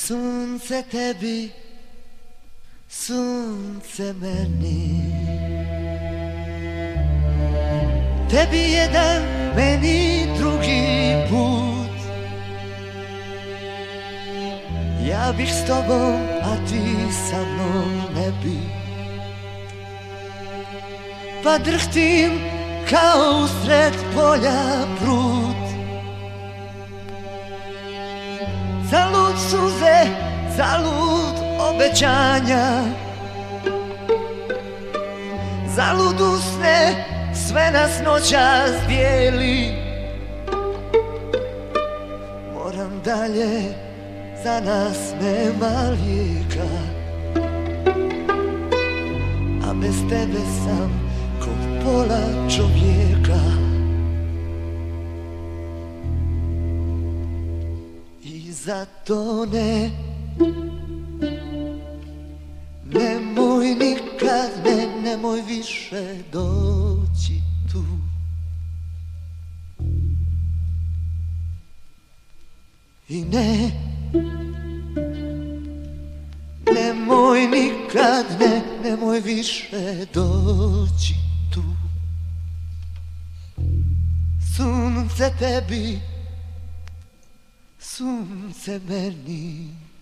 Sunce tebi, sunce meni. Tebi jedan, meni drugi put. Ja bih s tobom, a ti sa mnom ne bi. Pa drhtim kao usred polja prut. Zalud suze, zalud obećanja, zalud usne, sve nas noćas dijeli. Moram dalje, za nas nema lijeka, a bez tebe sam ko pola čovjeka. I zato nemoj nikad, nemoj više doći tu. I nemoj nikad, nemoj više doći tu. Sunce tebi, sunce meni.